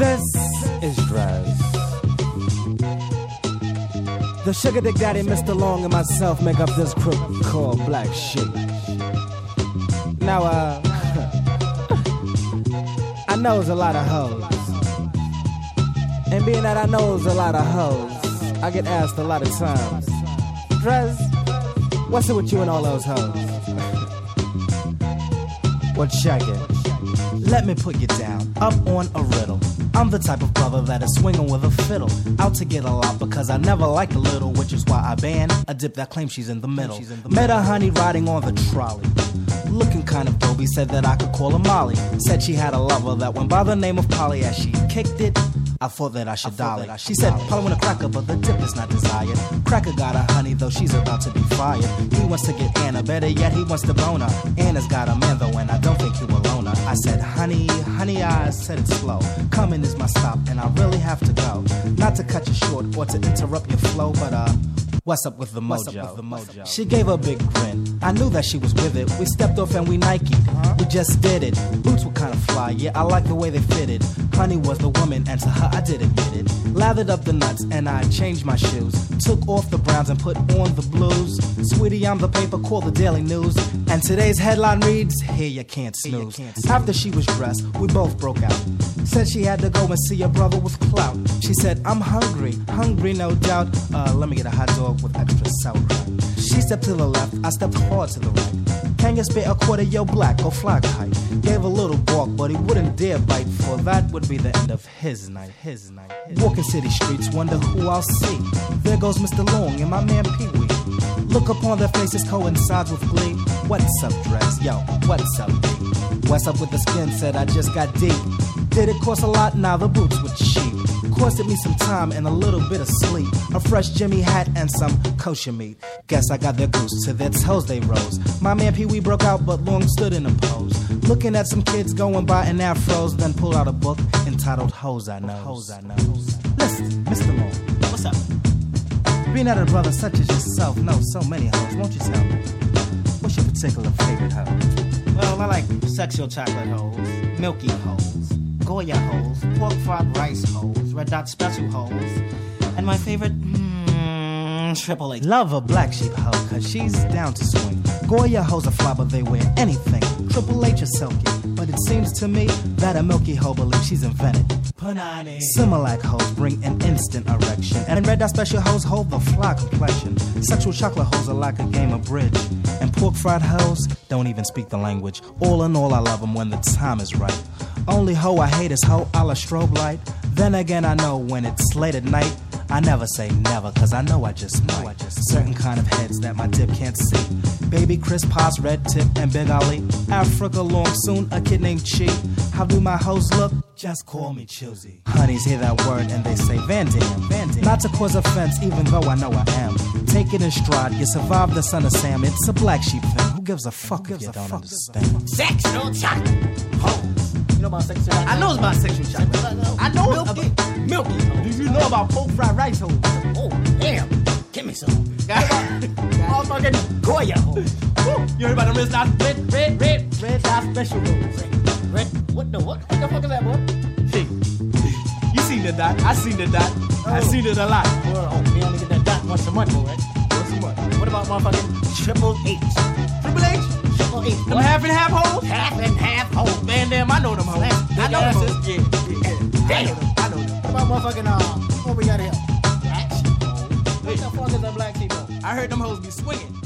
This is Drez. The sugar dick daddy, Mr. Long, and myself make up this crew called Black Sheep. Now, I knows a lot of hoes. And being that I knows a lot of hoes, I get asked a lot of times, Drez, what's it with you and all those hoes? Well, check it. Let me put you down, up on a riddle. I'm the type of brother that is swinging with a fiddle, out to get a lot because I never like a little, which is why I ban a dip that claims she's in the middle. Met a honey riding on the trolley, looking kind of dope. Said that I could call her Molly. Said she had a lover that went by the name of Polly. As she kicked it, I thought that I should dolly. She said, Polly want a cracker, but the dip is not desired. Cracker got a honey, though she's about to be fired. He wants to get Anna, better yet, he wants to bone her. Anna's got a man, though, and I don't think he will own her. I said, honey, I said it slow. Coming is my stop, and I really have to go. Not to cut you short or to interrupt your flow, but what's up with the mojo? She gave a big grin. I knew that she was with it. We stepped off and we Nike'd. We just did it. Boots were kind of fly, yeah, I like the way they fitted. Honey was the woman, and to her I did admit it. Lathered up the nuts and I changed my shoes. Took off the browns and put on the blues. Sweetie, I'm the paper, call the Daily News. And today's headline reads, here you can't snooze. After she was dressed, we both broke out. Said she had to go and see a brother with clout. She said, I'm hungry no doubt. Let me get a hot dog with extra sauerkraut. She stepped to the left, I stepped hard to the right. Can you spare a quarter, yo black, go fly kite? Gave a little bark, but he wouldn't dare bite, for that would be the end of his night. Walking city streets, wonder who I'll see. There goes Mr. Long and my man Pee Wee. Look upon their faces coincides with glee. What's up, Drez? Yo, what's up, D? What's up with the skin? Said I just got deep. Did it cost a lot? Now the boots were cheap. Costed me some time and a little bit of sleep. A fresh Jimmy hat and some kosher meat. Guess I got their goose, to their toes they rose. My man Pee Wee broke out, but Long stood in a pose. Looking at some kids going by in afros, then pulled out a book entitled Hoes I Know. Listen, Mr. Long, what's up? Being that a brother such as yourself knows so many hoes, won't you tell me? What's your particular favorite hoe? Well, I like sexual chocolate hoes, milky hoes, Goya hoes, pork fried rice hoes, red dot special hoes, and my favorite, Triple H. Love a Black Sheep hoe, cause she's down to swing. Goya hoes are fly, but they wear anything. Triple H is silky, but it seems to me that a milky hoe believes she's invented Panani. Similac hoes bring an instant erection, and red dot special hoes hold the fly complexion. Sexual chocolate hoes are like a game of bridge, and pork fried hoes don't even speak the language. All in all, I love them when the time is right. Only hoe I hate is hoe a la strobe light. Then again, I know when it's late at night, I never say never, cause I know I just might. Certain kind of heads that my dip can't see. Baby Chris Potts, Red Tip, and Big Ali. Africa long soon, a kid named Chi. How do my hoes look? Just call me Chilsey. Honeys hear that word and they say Van Dam. Not to cause offense, even though I know I am. Take it in stride, you survived the son of Sam. It's a Black Sheep thing. Who gives a fuck if you don't understand? Sexual chocolate hoes. You know about sexual chocolate? I know about sexual chocolate. I know milky. Milky. Do you know about pork fried rice hoes? Oh, damn. Give me some. Motherfucking Goya hoes. You heard about the red dot special hoes. What the fuck is that, boy? Hey, you seen the dot? I seen the dot. I seen it a lot. Oh, we only get that dot once a month, boy, right? Once a month. What about motherfucking Triple H? Triple H? Triple H. Them half and half hoes? Half and half hoes. Man, damn, I know them hoes. I know them hoes. Yeah. Damn. I know them. What about motherfucking, what we got here? Black Sheep. What the fuck is a Black Sheep? I heard them hoes be swinging.